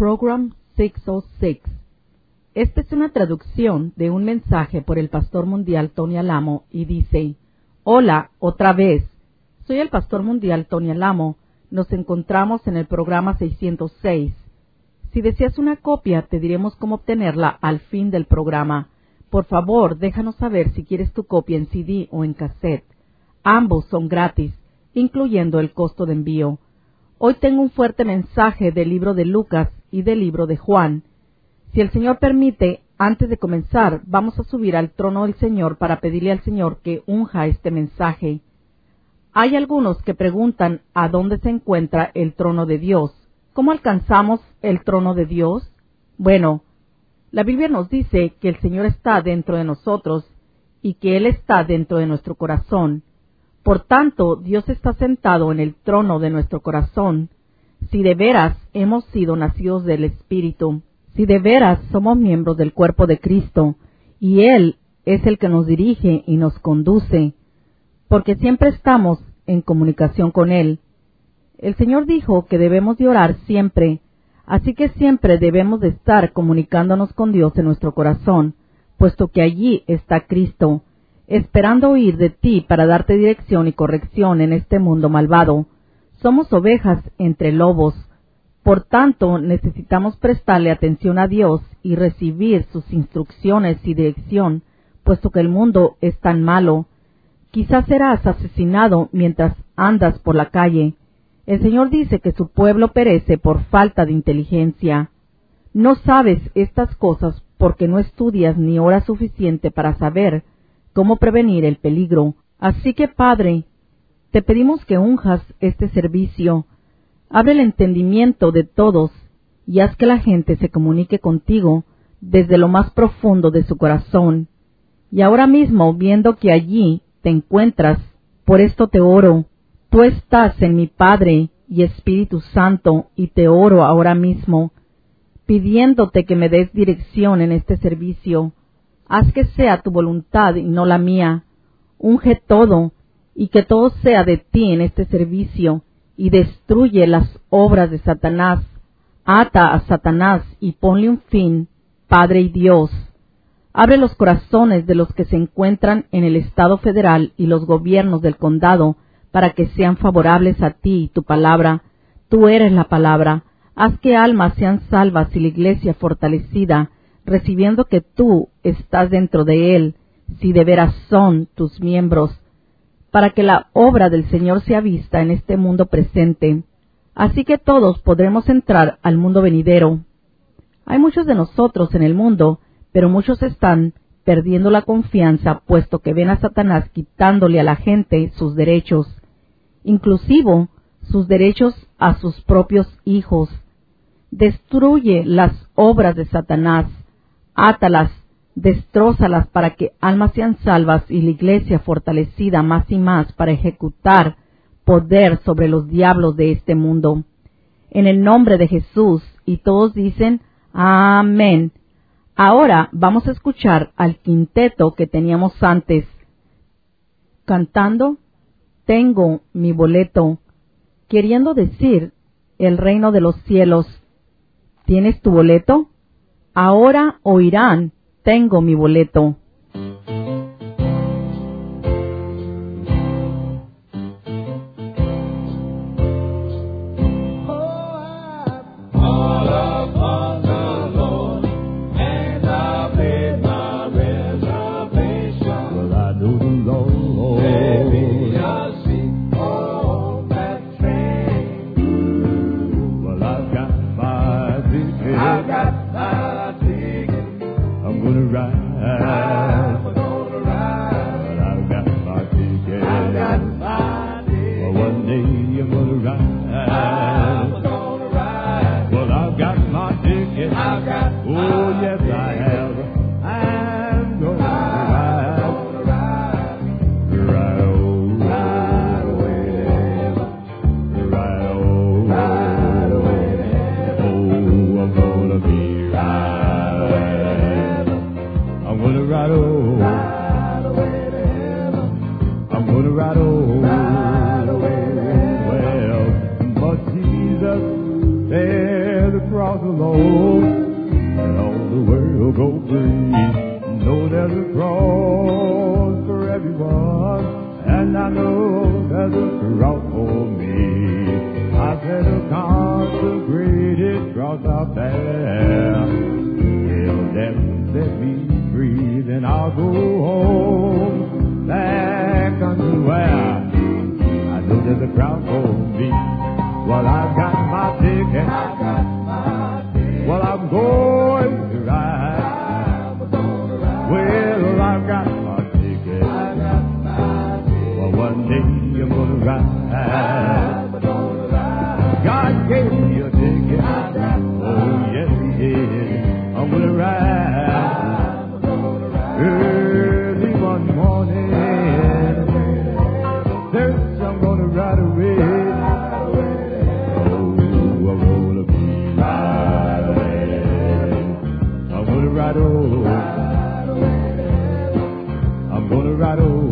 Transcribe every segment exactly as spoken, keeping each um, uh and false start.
Program seiscientos seis. Esta es una traducción de un mensaje por el pastor mundial Tony Alamo y dice: Hola, otra vez. Soy el pastor mundial Tony Alamo. Nos encontramos en el programa seiscientos seis. Si deseas una copia, te diremos cómo obtenerla al fin del programa. Por favor, déjanos saber si quieres tu copia en C D o en cassette. Ambos son gratis, incluyendo el costo de envío. Hoy tengo un fuerte mensaje del libro de Lucas y del libro de Juan. Si el Señor permite, antes de comenzar, vamos a subir al trono del Señor para pedirle al Señor que unja este mensaje. Hay algunos que preguntan a dónde se encuentra el trono de Dios. ¿Cómo alcanzamos el trono de Dios? Bueno, la Biblia nos dice que el Señor está dentro de nosotros y que Él está dentro de nuestro corazón. Por tanto, Dios está sentado en el trono de nuestro corazón. Si de veras hemos sido nacidos del Espíritu, si de veras somos miembros del cuerpo de Cristo, y Él es el que nos dirige y nos conduce, porque siempre estamos en comunicación con Él. El Señor dijo que debemos de orar siempre, así que siempre debemos de estar comunicándonos con Dios en nuestro corazón, puesto que allí está Cristo, esperando oír de ti para darte dirección y corrección en este mundo malvado. Somos ovejas entre lobos, por tanto necesitamos prestarle atención a Dios y recibir sus instrucciones y dirección, puesto que el mundo es tan malo. Quizás serás asesinado mientras andas por la calle. El Señor dice que su pueblo perece por falta de inteligencia. No sabes estas cosas porque no estudias ni oras suficiente para saber cómo prevenir el peligro. Así que, Padre, te pedimos que unjas este servicio. Abre el entendimiento de todos y haz que la gente se comunique contigo desde lo más profundo de su corazón. Y ahora mismo, viendo que allí te encuentras, por esto te oro. Tú estás en mi Padre y Espíritu Santo, y te oro ahora mismo, pidiéndote que me des dirección en este servicio. Haz que sea tu voluntad y no la mía. Unge todo, y que todo sea de ti en este servicio, y destruye las obras de Satanás. Ata a Satanás y ponle un fin, Padre y Dios. Abre los corazones de los que se encuentran en el Estado federal y los gobiernos del condado para que sean favorables a ti y tu palabra. Tú eres la palabra. Haz que almas sean salvas y la iglesia fortalecida, recibiendo que tú estás dentro de él, si de veras son tus miembros, para que la obra del Señor sea vista en este mundo presente. Así que todos podremos entrar al mundo venidero. Hay muchos de nosotros en el mundo, pero muchos están perdiendo la confianza, puesto que ven a Satanás quitándole a la gente sus derechos, inclusive sus derechos a sus propios hijos. Destruye las obras de Satanás, átalas, destrózalas para que almas sean salvas y la iglesia fortalecida más y más para ejecutar poder sobre los diablos de este mundo. En el nombre de Jesús, y todos dicen amén. Ahora vamos a escuchar al quinteto que teníamos antes, cantando Tengo mi boleto, queriendo decir el reino de los cielos. ¿Tienes tu boleto? Ahora oirán Tengo mi boleto. There the cross cross alone, and all the world go free. Know there's a cross for everyone, and I know there's a cross for me. I said a consecrated cross out there. Till death set me free, then I'll go home, back unto where I know there's a cross for me. Well, I've got my ticket. I've got my ticket. Well, I'm going to ride. Well, I've got my ticket. I've got my ticket. Well, one day I'm gonna ride. God gave me a ticket. Oh, yes, He did. I'm gonna ride. Early one morning, there's I'm gonna ride away. Ride oh, I'm gonna ride oh.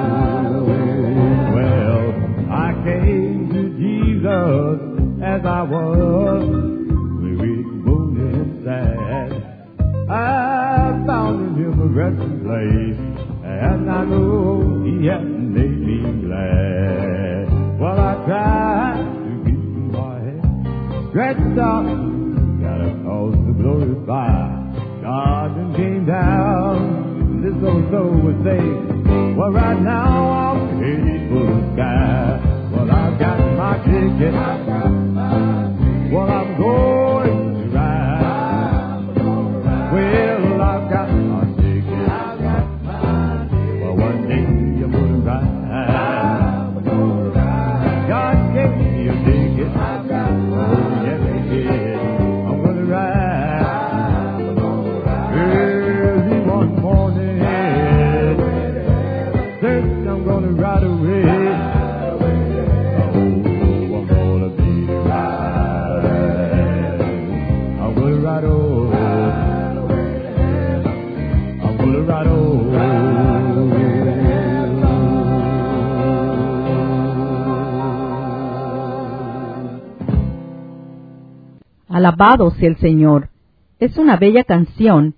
Well, I came to Jesus as I was, weary, wounded, and sad. I found in Him a resting place, and I know He has made me glad. Well, I tried to keep my head stretched out, got a cause to glorify God, and came down, this old soul was saved. Well, right now I'm headed for the sky. Well, I've got my ticket. I've got my ticket. Well, I'm going to ride. Well, I've got my ticket. I've got my ticket. Well, one day I'm gonna ride. God gave me a ticket. I've got my ticket. Oh, yes, He did. I'm gonna ride. I'm gonna ride away. Oh, I'm gonna be riding. I'm gonna ride oh. I'm gonna ride oh. Alabado sea el Señor. Es una bella canción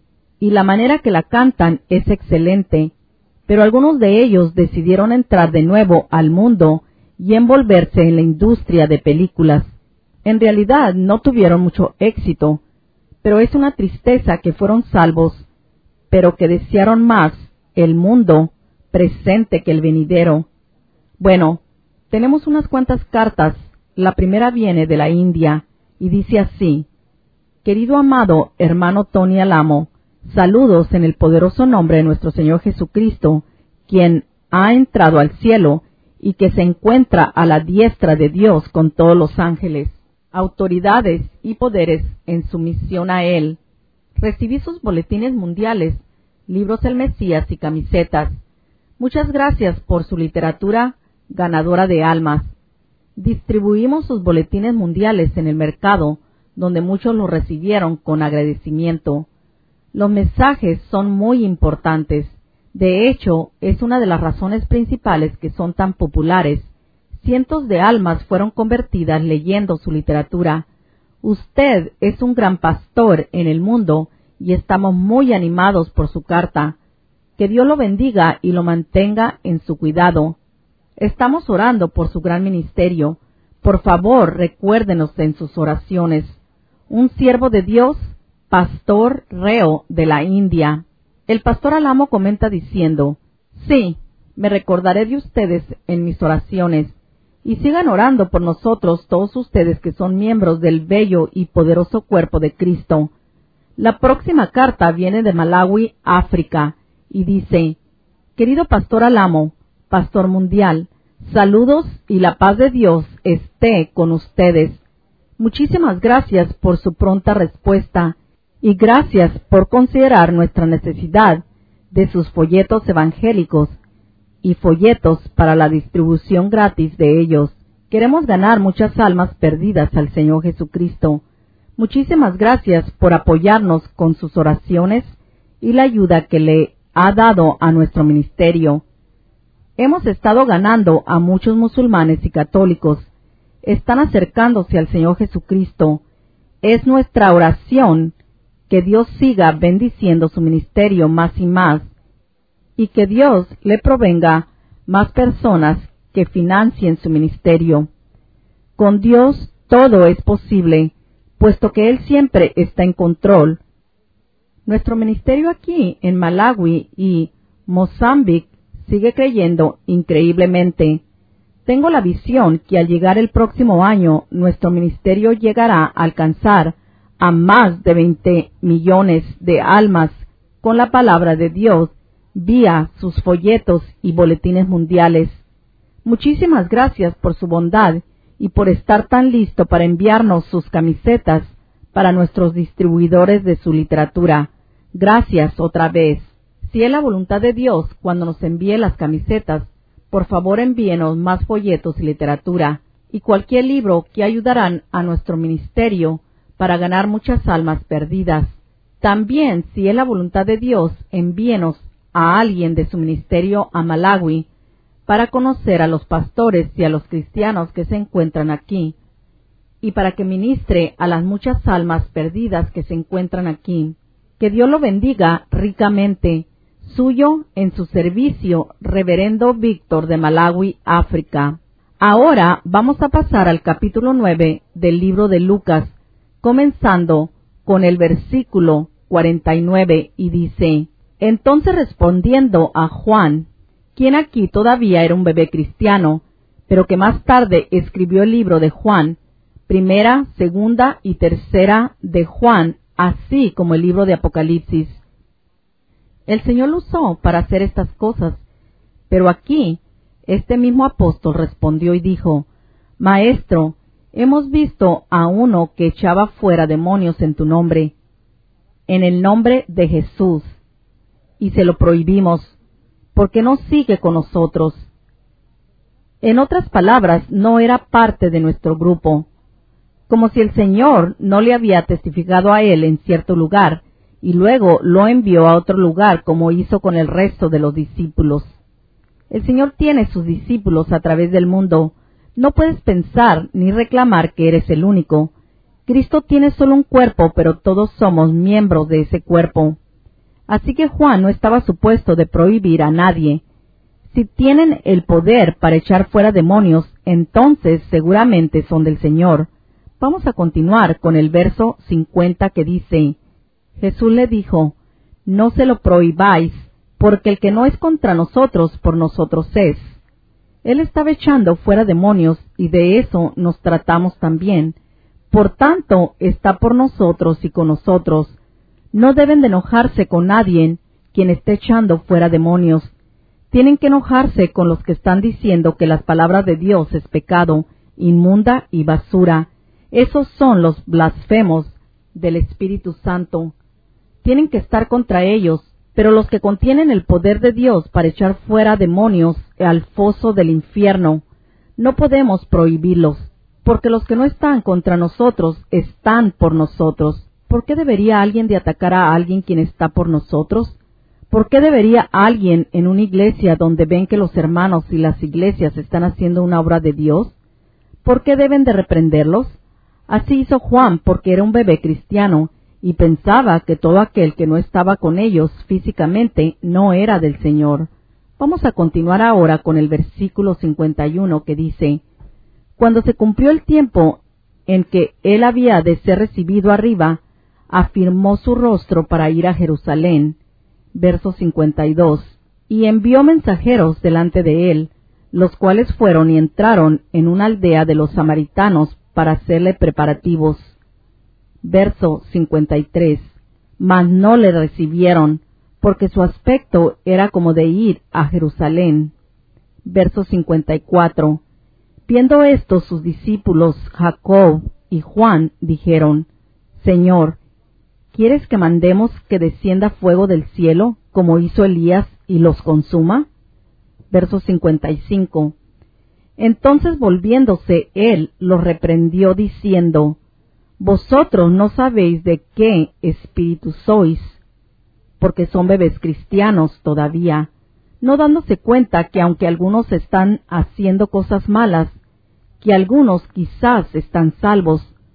y la manera que la cantan es excelente. Pero algunos de ellos decidieron entrar de nuevo al mundo y envolverse en la industria de películas. En realidad no tuvieron mucho éxito, pero es una tristeza que fueron salvos, pero que desearon más el mundo presente que el venidero. Bueno, tenemos unas cuantas cartas. La primera viene de la India y dice así: Querido amado hermano Tony Alamo, saludos en el poderoso nombre de nuestro Señor Jesucristo, quien ha entrado al cielo y que se encuentra a la diestra de Dios con todos los ángeles, autoridades y poderes en sumisión a Él. Recibí sus boletines mundiales, libros El Mesías y camisetas. Muchas gracias por su literatura ganadora de almas. Distribuimos sus boletines mundiales en el mercado, donde muchos los recibieron con agradecimiento. Los mensajes son muy importantes. De hecho, es una de las razones principales que son tan populares. Cientos de almas fueron convertidas leyendo su literatura. Usted es un gran pastor en el mundo y estamos muy animados por su carta. Que Dios lo bendiga y lo mantenga en su cuidado. Estamos orando por su gran ministerio. Por favor, recuérdenos en sus oraciones. Un siervo de Dios, Pastor Reo de la India. El pastor Alamo comenta diciendo: Sí, me recordaré de ustedes en mis oraciones, y sigan orando por nosotros todos ustedes que son miembros del bello y poderoso cuerpo de Cristo. La próxima carta viene de Malawi, África, y dice: Querido pastor Alamo, pastor mundial, saludos y la paz de Dios esté con ustedes. Muchísimas gracias por su pronta respuesta y gracias por considerar nuestra necesidad de sus folletos evangélicos y folletos para la distribución gratis de ellos. Queremos ganar muchas almas perdidas al Señor Jesucristo. Muchísimas gracias por apoyarnos con sus oraciones y la ayuda que le ha dado a nuestro ministerio. Hemos estado ganando a muchos musulmanes y católicos. Están acercándose al Señor Jesucristo. Es nuestra oración que Dios siga bendiciendo su ministerio más y más, y que Dios le provenga más personas que financien su ministerio. Con Dios todo es posible, puesto que Él siempre está en control. Nuestro ministerio aquí en Malawi y Mozambique sigue creyendo increíblemente. Tengo la visión que al llegar el próximo año, nuestro ministerio llegará a alcanzar a más de veinte millones de almas con la palabra de Dios vía sus folletos y boletines mundiales. Muchísimas gracias por su bondad y por estar tan listo para enviarnos sus camisetas para nuestros distribuidores de su literatura. Gracias otra vez. Si es la voluntad de Dios, cuando nos envíe las camisetas, por favor envíenos más folletos y literatura y cualquier libro que ayudarán a nuestro ministerio para ganar muchas almas perdidas. También, si es la voluntad de Dios, envíenos a alguien de su ministerio a Malawi para conocer a los pastores y a los cristianos que se encuentran aquí, y para que ministre a las muchas almas perdidas que se encuentran aquí. Que Dios lo bendiga ricamente. Suyo en su servicio, Reverendo Víctor de Malawi, África. Ahora vamos a pasar al capítulo nueve del libro de Lucas, comenzando con el versículo cuarenta y nueve, y dice: Entonces respondiendo a Juan, quien aquí todavía era un bebé cristiano, pero que más tarde escribió el libro de Juan, primera, segunda y tercera de Juan, así como el libro de Apocalipsis. El Señor lo usó para hacer estas cosas, pero aquí este mismo apóstol respondió y dijo: Maestro, hemos visto a uno que echaba fuera demonios en tu nombre, en el nombre de Jesús, y se lo prohibimos, porque no sigue con nosotros. En otras palabras, no era parte de nuestro grupo, como si el Señor no le había testificado a él en cierto lugar, y luego lo envió a otro lugar como hizo con el resto de los discípulos. El Señor tiene sus discípulos a través del mundo. No puedes pensar ni reclamar que eres el único. Cristo tiene solo un cuerpo, pero todos somos miembros de ese cuerpo. Así que Juan no estaba supuesto de prohibir a nadie. Si tienen el poder para echar fuera demonios, entonces seguramente son del Señor. Vamos a continuar con el verso cincuenta que dice: Jesús le dijo: No se lo prohibáis, porque el que no es contra nosotros, por nosotros es. Él estaba echando fuera demonios, y de eso nos tratamos también. Por tanto, está por nosotros y con nosotros. No deben de enojarse con nadie quien esté echando fuera demonios. Tienen que enojarse con los que están diciendo que las palabras de Dios es pecado, inmunda y basura. Esos son los blasfemos del Espíritu Santo. Tienen que estar contra ellos, pero los que contienen el poder de Dios para echar fuera demonios al foso del infierno, no podemos prohibirlos, porque los que no están contra nosotros están por nosotros. ¿Por qué debería alguien de atacar a alguien quien está por nosotros? ¿Por qué debería alguien en una iglesia donde ven que los hermanos y las iglesias están haciendo una obra de Dios? ¿Por qué deben de reprenderlos? Así hizo Juan porque era un bebé cristiano y pensaba que todo aquel que no estaba con ellos físicamente no era del Señor. Vamos a continuar ahora con el versículo cincuenta y uno que dice: Cuando se cumplió el tiempo en que él había de ser recibido arriba, afirmó su rostro para ir a Jerusalén. Verso cincuenta y dos. Y envió mensajeros delante de él, los cuales fueron y entraron en una aldea de los samaritanos para hacerle preparativos. Verso cincuenta y tres. Mas no le recibieron, porque su aspecto era como de ir a Jerusalén. Verso cincuenta y cuatro. Viendo esto, sus discípulos Jacob y Juan dijeron: Señor, ¿quieres que mandemos que descienda fuego del cielo, como hizo Elías, y los consuma? Verso cincuenta y cinco. Entonces volviéndose él los reprendió diciendo: Vosotros no sabéis de qué espíritu sois, porque son bebés cristianos todavía, no dándose cuenta que aunque algunos están haciendo cosas malas, que algunos quizás están salvos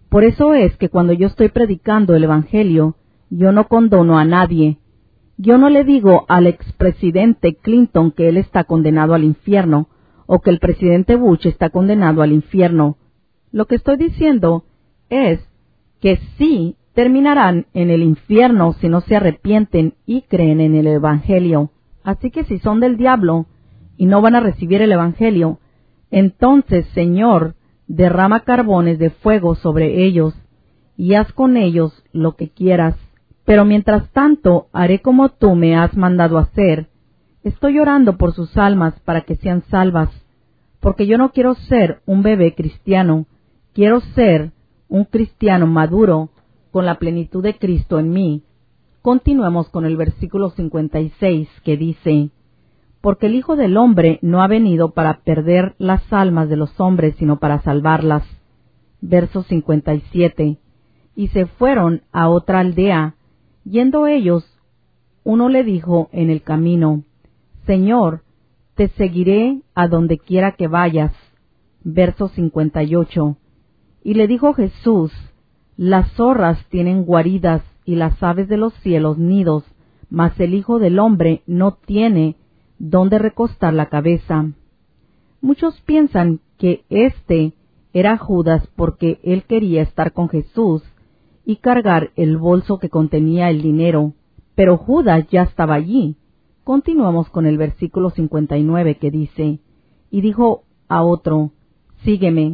Por eso es que cuando yo estoy predicando el Evangelio, yo no condono a nadie. Yo no le digo al expresidente Clinton que él está condenado al infierno, o que el presidente Bush está condenado al infierno. Lo que estoy diciendo es que sí terminarán en el infierno si no se arrepienten y creen en el Evangelio. Así que si son del diablo y no van a recibir el Evangelio, entonces, Señor, derrama carbones de fuego sobre ellos, y haz con ellos lo que quieras. Pero mientras tanto, haré como tú me has mandado hacer. Estoy orando por sus almas para que sean salvas, porque yo no quiero ser un bebé cristiano, quiero ser un cristiano maduro, con la plenitud de Cristo en mí. Continuemos con el versículo cincuenta y seis, que dice: Porque el Hijo del Hombre no ha venido para perder las almas de los hombres, sino para salvarlas. Verso cincuenta y siete. Y se fueron a otra aldea. Yendo ellos, uno le dijo en el camino: Señor, te seguiré a donde quiera que vayas. Verso cincuenta y ocho. Y le dijo Jesús: Las zorras tienen guaridas y las aves de los cielos nidos, mas el Hijo del Hombre no tiene donde recostar la cabeza. Muchos piensan que este era Judas porque él quería estar con Jesús y cargar el bolso que contenía el dinero, pero Judas ya estaba allí. Continuamos con el versículo cincuenta y nueve, que dice: Y dijo a otro: Sígueme.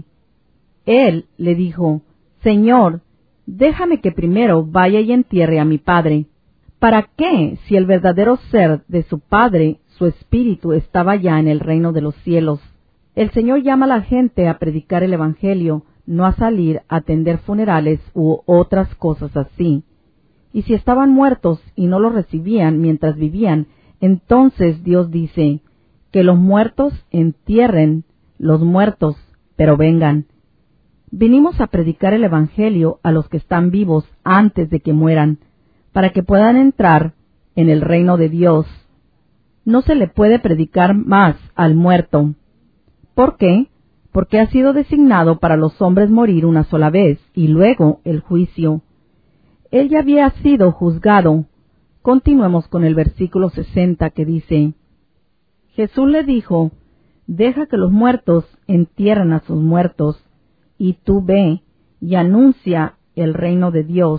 Él le dijo: Señor, déjame que primero vaya y entierre a mi padre. ¿Para qué, si el verdadero ser de su padre, su espíritu, estaba ya en el reino de los cielos? El Señor llama a la gente a predicar el Evangelio, no a salir a atender funerales u otras cosas así. Y si estaban muertos y no los recibían mientras vivían, entonces Dios dice: que los muertos entierren los muertos, pero vengan. Vinimos a predicar el Evangelio a los que están vivos antes de que mueran, para que puedan entrar en el reino de Dios. No se le puede predicar más al muerto. ¿Por qué? Porque ha sido designado para los hombres morir una sola vez, y luego el juicio. Él ya había sido juzgado. Continuemos con el versículo sesenta, que dice: Jesús le dijo: Deja que los muertos entierren a sus muertos, y tú ve y anuncia el reino de Dios.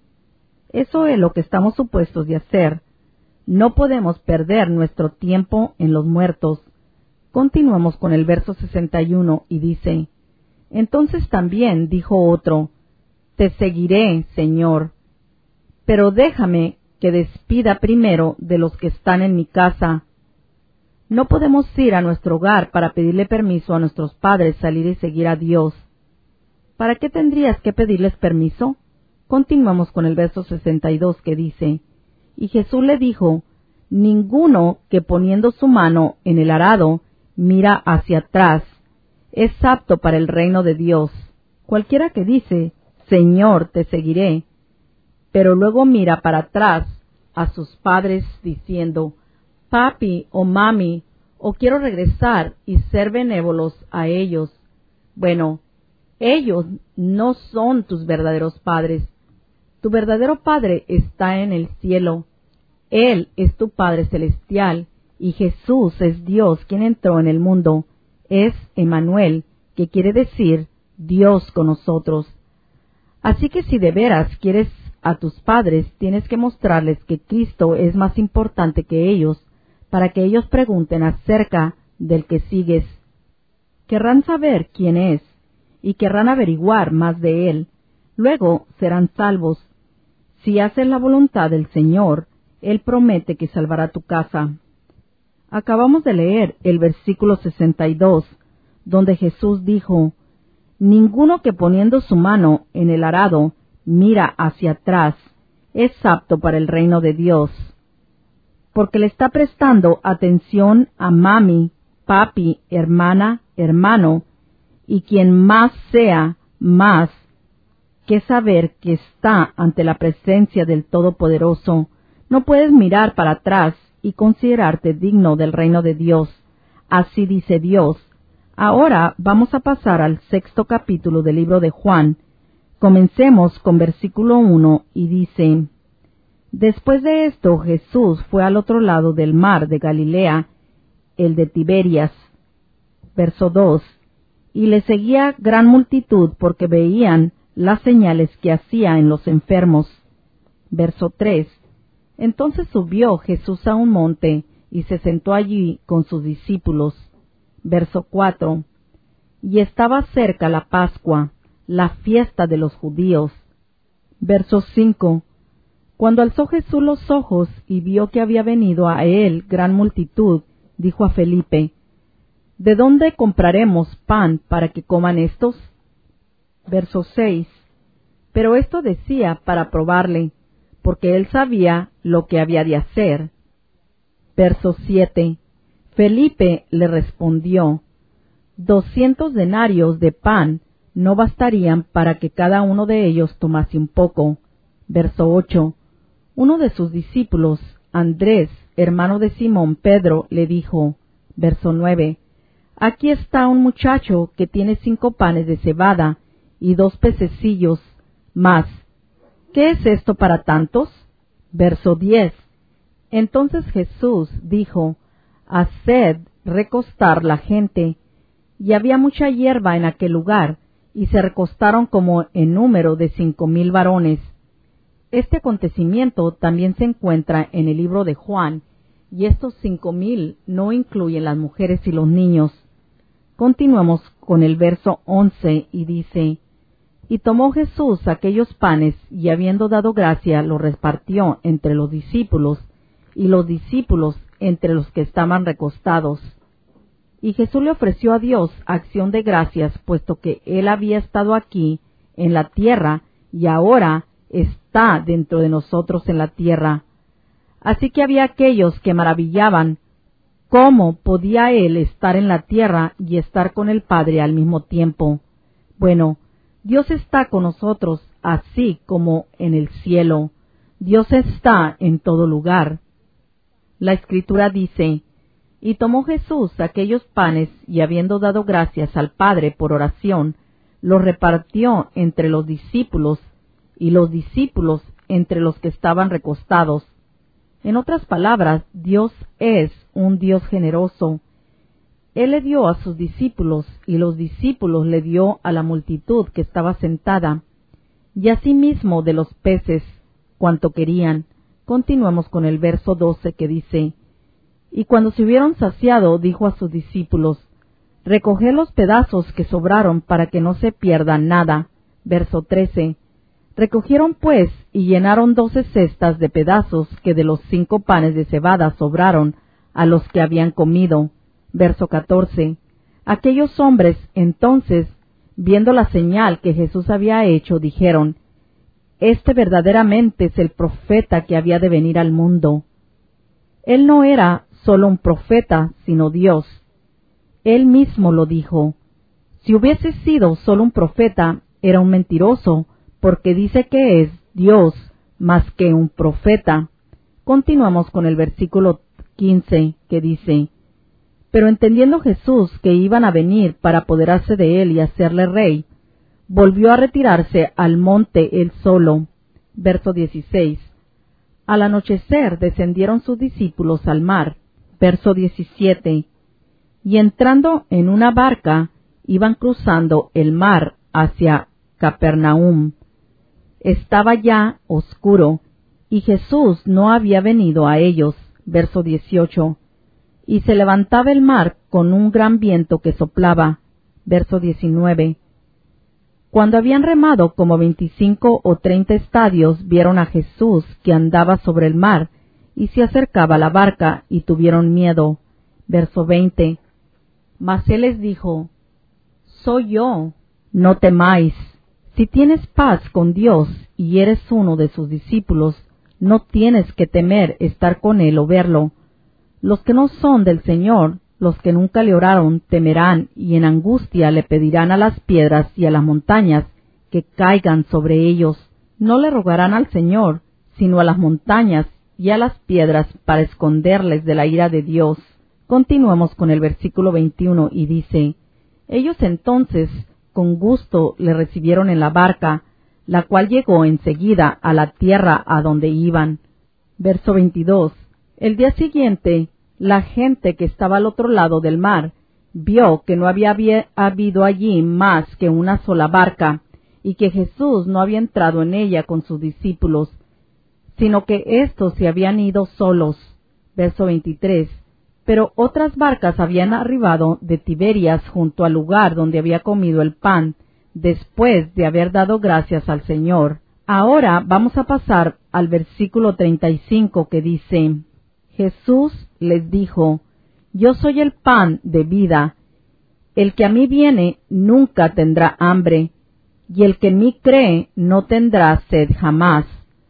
Eso es lo que estamos supuestos de hacer. No podemos perder nuestro tiempo en los muertos. Continuamos con el verso sesenta y uno, y dice: Entonces también dijo otro: Te seguiré, Señor, pero déjame que despida primero de los que están en mi casa. No podemos ir a nuestro hogar para pedirle permiso a nuestros padres salir y seguir a Dios. ¿Para qué tendrías que pedirles permiso? Continuamos con el verso sesenta y dos, que dice: Y Jesús le dijo: Ninguno que poniendo su mano en el arado mira hacia atrás es apto para el reino de Dios. Cualquiera que dice: Señor, te seguiré, pero luego mira para atrás a sus padres diciendo: Papi o mami, o quiero regresar y ser benévolos a ellos. Bueno, ellos no son tus verdaderos padres. Tu verdadero Padre está en el cielo. Él es tu Padre celestial, y Jesús es Dios quien entró en el mundo. Es Emmanuel, que quiere decir Dios con nosotros. Así que si de veras quieres a tus padres, tienes que mostrarles que Cristo es más importante que ellos, para que ellos pregunten acerca del que sigues. Querrán saber quién es, y querrán averiguar más de él. Luego serán salvos. Si haces la voluntad del Señor, Él promete que salvará tu casa. Acabamos de leer el versículo sesenta y dos, donde Jesús dijo: Ninguno que poniendo su mano en el arado mira hacia atrás es apto para el reino de Dios. Porque le está prestando atención a mami, papi, hermana, hermano, y quien más sea, más que saber que está ante la presencia del Todopoderoso. No puedes mirar para atrás y considerarte digno del reino de Dios. Así dice Dios. Ahora vamos a pasar al sexto capítulo del libro de Juan. Comencemos con versículo uno y dice: Después de esto Jesús fue al otro lado del mar de Galilea, el de Tiberias. Verso dos. Y le seguía gran multitud porque veían las señales que hacía en los enfermos. Verso tres. Entonces subió Jesús a un monte y se sentó allí con sus discípulos. Verso cuatro. Y estaba cerca la Pascua, la fiesta de los judíos. Verso cinco. Cuando alzó Jesús los ojos y vio que había venido a él gran multitud, dijo a Felipe: ¿De dónde compraremos pan para que coman estos? Verso seis. Pero esto decía para probarle, porque él sabía lo que había de hacer. Verso siete. Felipe le respondió: Doscientos denarios de pan no bastarían para que cada uno de ellos tomase un poco. Verso ocho. Uno de sus discípulos, Andrés, hermano de Simón Pedro, le dijo. Verso nueve. Aquí está un muchacho que tiene cinco panes de cebada y dos pececillos más. ¿Qué es esto para tantos? Verso diez. Entonces Jesús dijo: Haced recostar la gente. Y había mucha hierba en aquel lugar, y se recostaron como en número de cinco mil varones. Este acontecimiento también se encuentra en el libro de Juan, y estos cinco mil no incluyen las mujeres y los niños. Continuamos con el verso once y dice: Y tomó Jesús aquellos panes, y habiendo dado gracia, los repartió entre los discípulos, y los discípulos entre los que estaban recostados. Y Jesús le ofreció a Dios acción de gracias, puesto que él había estado aquí en la tierra, y ahora está dentro de nosotros en la tierra. Así que había aquellos que maravillaban cómo podía él estar en la tierra y estar con el Padre al mismo tiempo. Bueno, Dios está con nosotros así como en el cielo. Dios está en todo lugar. La Escritura dice: Y tomó Jesús aquellos panes, y habiendo dado gracias al Padre por oración, los repartió entre los discípulos, y los discípulos entre los que estaban recostados. En otras palabras, Dios es un Dios generoso. Él le dio a sus discípulos, y los discípulos le dio a la multitud que estaba sentada, y asimismo de los peces, cuanto querían. Continuemos con el verso doce que dice: Y cuando se hubieron saciado, dijo a sus discípulos: Recoged los pedazos que sobraron para que no se pierda nada. Verso trece. Recogieron pues y llenaron doce cestas de pedazos que de los cinco panes de cebada sobraron a los que habían comido. Verso catorce. Aquellos hombres entonces, viendo la señal que Jesús había hecho, dijeron: Este verdaderamente es el profeta que había de venir al mundo. Él no era solo un profeta, sino Dios. Él mismo lo dijo. Si hubiese sido solo un profeta, era un mentiroso, porque dice que es Dios más que un profeta. Continuamos con el versículo quince, que dice: Pero entendiendo Jesús que iban a venir para apoderarse de él y hacerle rey, volvió a retirarse al monte él solo. Verso dieciséis. Al anochecer descendieron sus discípulos al mar. Verso diecisiete. Y entrando en una barca, iban cruzando el mar hacia Capernaum. Estaba ya oscuro, y Jesús no había venido a ellos. Verso dieciocho. Y se levantaba el mar con un gran viento que soplaba. Verso diecinueve. Cuando habían remado como veinticinco o treinta estadios, vieron a Jesús que andaba sobre el mar, y se acercaba a la barca, y tuvieron miedo. Verso veinte. Mas él les dijo: Soy yo, no temáis. Si tienes paz con Dios y eres uno de sus discípulos, no tienes que temer estar con él o verlo. Los que no son del Señor, los que nunca le oraron, temerán y en angustia le pedirán a las piedras y a las montañas que caigan sobre ellos. No le rogarán al Señor, sino a las montañas y a las piedras para esconderles de la ira de Dios. Continuamos con el versículo veintiuno y dice: Ellos entonces con gusto le recibieron en la barca, la cual llegó enseguida a la tierra a donde iban. Verso veintidós. El día siguiente, la gente que estaba al otro lado del mar vio que no había habido allí más que una sola barca, y que Jesús no había entrado en ella con sus discípulos, sino que éstos se habían ido solos. Verso veintitrés. Pero otras barcas habían arribado de Tiberias junto al lugar donde había comido el pan, después de haber dado gracias al Señor. Ahora vamos a pasar al versículo treinta y cinco, que dice: Jesús les dijo: Yo soy el pan de vida. El que a mí viene nunca tendrá hambre, y el que en mí cree no tendrá sed jamás.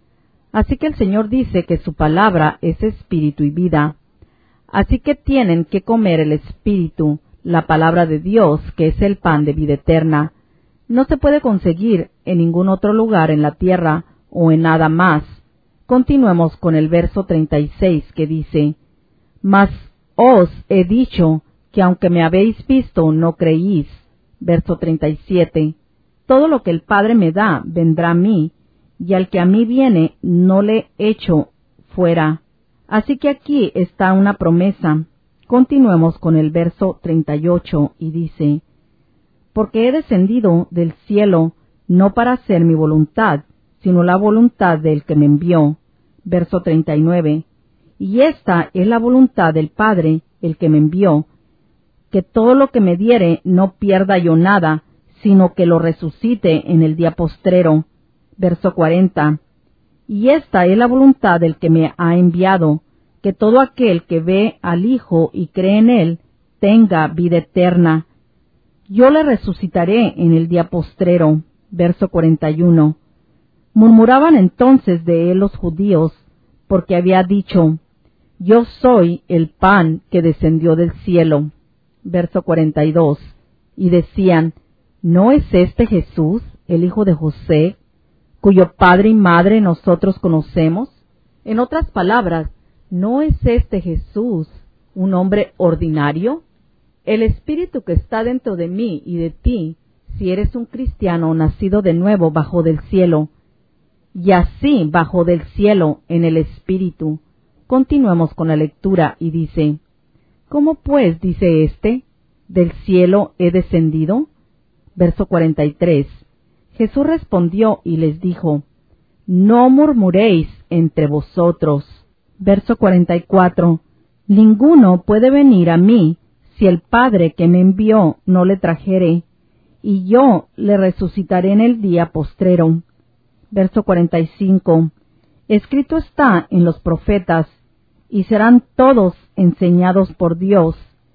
Así que el Señor dice que su palabra es espíritu y vida. Así que tienen que comer el espíritu, la palabra de Dios, que es el pan de vida eterna. No se puede conseguir en ningún otro lugar en la tierra o en nada más. Continuemos con el verso treinta y seis, que dice: Mas os he dicho que aunque me habéis visto, no creís. Verso treinta y siete. Todo lo que el Padre me da vendrá a mí, y al que a mí viene no le echo fuera. Así que aquí está una promesa. Continuemos con el verso treinta y ocho, y dice: Porque he descendido del cielo no para hacer mi voluntad, sino la voluntad del que me envió. Verso treinta y nueve. Y esta es la voluntad del Padre, el que me envió, que todo lo que me diere no pierda yo nada, sino que lo resucite en el día postrero. Verso cuarenta. Y esta es la voluntad del que me ha enviado, que todo aquel que ve al Hijo y cree en él tenga vida eterna. Yo le resucitaré en el día postrero. Verso cuarenta y uno. Murmuraban entonces de él los judíos, porque había dicho: Yo soy el pan que descendió del cielo. Verso cuarenta y dos. Y decían: ¿No es este Jesús, el hijo de José, cuyo padre y madre nosotros conocemos? En otras palabras, ¿no es este Jesús un hombre ordinario? El Espíritu que está dentro de mí y de ti, si eres un cristiano nacido de nuevo, bajó del cielo, y así bajó del cielo en el Espíritu. Continuemos con la lectura y dice: ¿Cómo pues dice éste? ¿Del cielo he descendido? Verso cuarenta y tres. Jesús respondió y les dijo: No murmuréis entre vosotros. Verso cuarenta y cuatro. Ninguno puede venir a mí si el Padre que me envió no le trajere, y yo le resucitaré en el día postrero. Verso cuarenta y cinco. Escrito está en los profetas, y serán todos enseñados por Dios.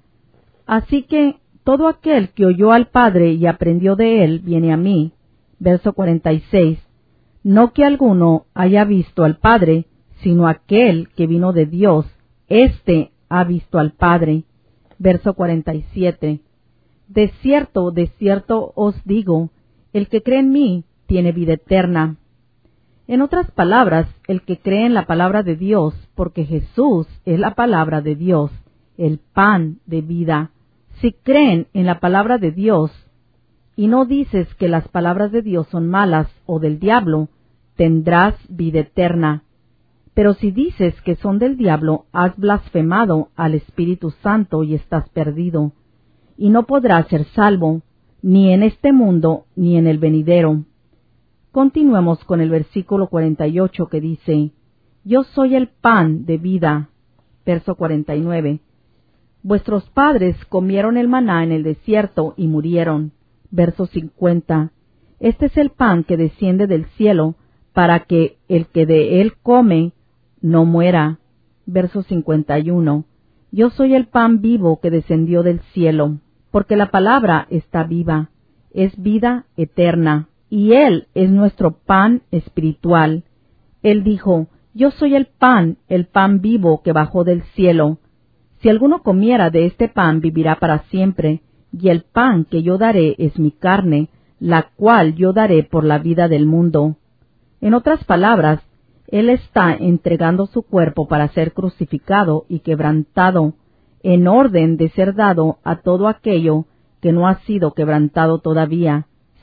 Así que todo aquel que oyó al Padre y aprendió de él viene a mí. Verso cuarenta y seis. No que alguno haya visto al Padre, sino aquel que vino de Dios, éste ha visto al Padre. Verso cuarenta y siete. De cierto, de cierto os digo, el que cree en mí tiene vida eterna. En otras palabras, el que cree en la palabra de Dios, porque Jesús es la palabra de Dios, el pan de vida. Si creen en la palabra de Dios, y no dices que las palabras de Dios son malas o del diablo, tendrás vida eterna. Pero si dices que son del diablo, has blasfemado al Espíritu Santo y estás perdido, y no podrás ser salvo, ni en este mundo, ni en el venidero. Continuemos con el versículo cuarenta y ocho, que dice: Yo soy el pan de vida. Verso cuarenta y nueve. Vuestros padres comieron el maná en el desierto y murieron. Verso cincuenta. Este es el pan que desciende del cielo, para que el que de él come no muera. Verso cincuenta y uno. Yo soy el pan vivo que descendió del cielo, porque la palabra está viva, es vida eterna, y él es nuestro pan espiritual. Él dijo: Yo soy el pan, el pan vivo que bajó del cielo. Si alguno comiera de este pan, vivirá para siempre, y el pan que yo daré es mi carne, la cual yo daré por la vida del mundo. En otras palabras, él está entregando su cuerpo para ser crucificado y quebrantado, en orden de ser dado a todo aquello que no ha sido quebrantado todavía,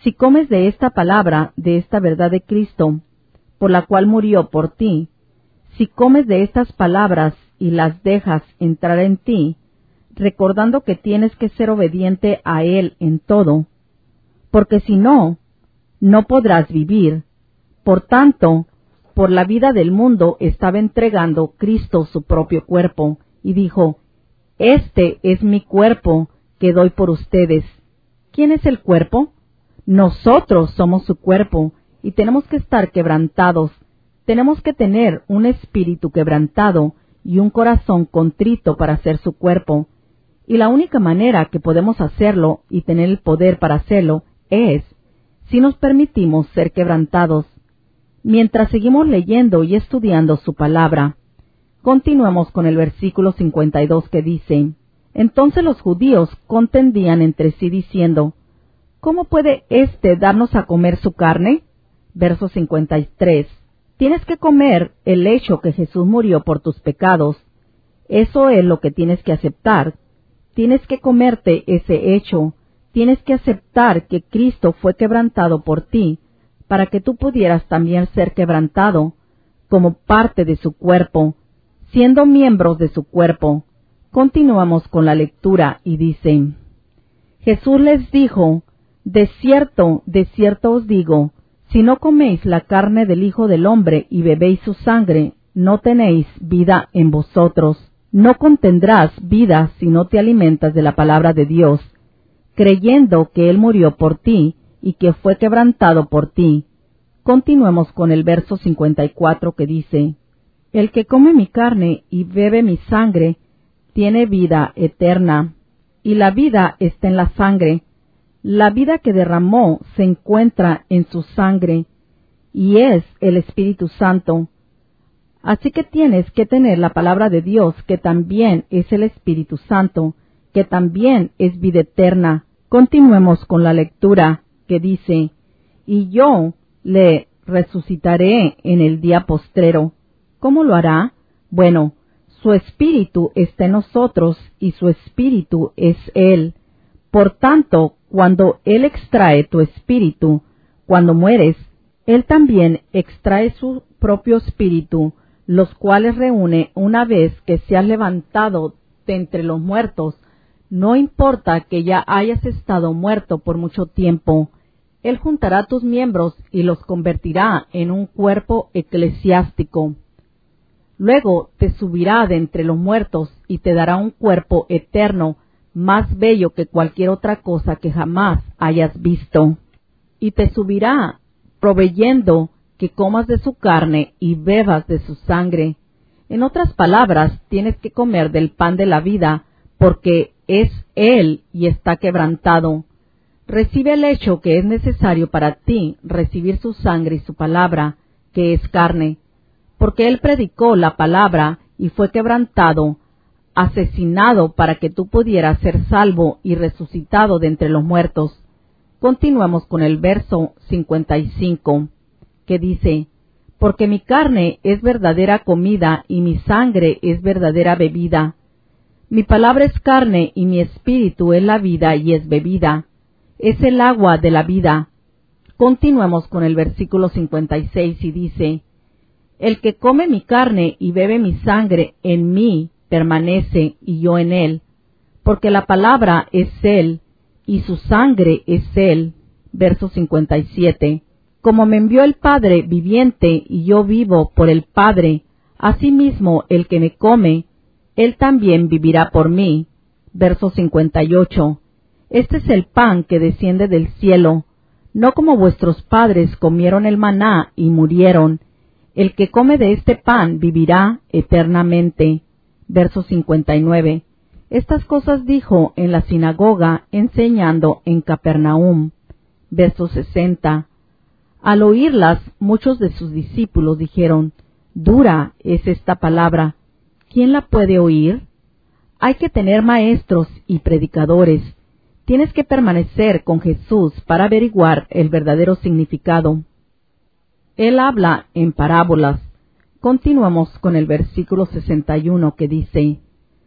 Si comes de esta palabra, de esta verdad de Cristo, por la cual murió por ti, si comes de estas palabras y las dejas entrar en ti, recordando que tienes que ser obediente a Él en todo, porque si no, no podrás vivir. Por tanto, por la vida del mundo estaba entregando Cristo su propio cuerpo, y dijo, Este es mi cuerpo que doy por ustedes. ¿Quién es el cuerpo? Nosotros somos su cuerpo, y tenemos que estar quebrantados. Tenemos que tener un espíritu quebrantado y un corazón contrito para ser su cuerpo. Y la única manera que podemos hacerlo y tener el poder para hacerlo es si nos permitimos ser quebrantados. Mientras seguimos leyendo y estudiando su palabra, continuemos con el versículo cincuenta y dos que dice, Entonces los judíos contendían entre sí diciendo, ¿Cómo puede éste darnos a comer su carne? Verso cincuenta y tres. Tienes que comer el hecho que Jesús murió por tus pecados. Eso es lo que tienes que aceptar. Tienes que comerte ese hecho. Tienes que aceptar que Cristo fue quebrantado por ti, para que tú pudieras también ser quebrantado, como parte de su cuerpo, siendo miembros de su cuerpo. Continuamos con la lectura y dice, Jesús les dijo, De cierto, de cierto os digo, si no coméis la carne del Hijo del Hombre y bebéis su sangre, no tenéis vida en vosotros. No contendrás vida si no te alimentas de la palabra de Dios, creyendo que Él murió por ti y que fue quebrantado por ti. Continuemos con el verso cincuenta y cuatro que dice, El que come mi carne y bebe mi sangre, tiene vida eterna, y la vida está en la sangre. La vida que derramó se encuentra en su sangre, y es el Espíritu Santo. Así que tienes que tener la palabra de Dios, que también es el Espíritu Santo, que también es vida eterna. Continuemos con la lectura, que dice, Y yo le resucitaré en el día postrero. ¿Cómo lo hará? Bueno, su Espíritu está en nosotros, y su Espíritu es Él. Por tanto, cuando Él extrae tu espíritu, cuando mueres, Él también extrae su propio espíritu, los cuales reúne una vez que seas levantado de entre los muertos. No importa que ya hayas estado muerto por mucho tiempo, Él juntará tus miembros y los convertirá en un cuerpo eclesiástico. Luego te subirá de entre los muertos y te dará un cuerpo eterno, más bello que cualquier otra cosa que jamás hayas visto. Y te subirá, proveyendo que comas de su carne y bebas de su sangre. En otras palabras, tienes que comer del pan de la vida, porque es Él y está quebrantado. Recibe el hecho que es necesario para ti recibir su sangre y su palabra, que es carne, porque Él predicó la palabra y fue quebrantado, asesinado para que tú pudieras ser salvo y resucitado de entre los muertos. Continuamos con el verso cincuenta y cinco, que dice, Porque mi carne es verdadera comida y mi sangre es verdadera bebida. Mi palabra es carne y mi espíritu es la vida y es bebida. Es el agua de la vida. Continuemos con el versículo cincuenta y seis y dice, El que come mi carne y bebe mi sangre en mí, permanece y yo en él, porque la palabra es Él, y su sangre es Él. Verso cincuenta y siete. Como me envió el Padre viviente y yo vivo por el Padre, asimismo el que me come, Él también vivirá por mí. Verso cincuenta y ocho. Este es el pan que desciende del cielo, no como vuestros padres comieron el maná y murieron. El que come de este pan vivirá eternamente. Verso cincuenta y nueve. Estas cosas dijo en la sinagoga, enseñando en Capernaum. Verso sesenta. Al oírlas, muchos de sus discípulos dijeron, Dura es esta palabra, ¿quién la puede oír? Hay que tener maestros y predicadores. Tienes que permanecer con Jesús para averiguar el verdadero significado. Él habla en parábolas. Continuamos con el versículo sesenta y uno que dice,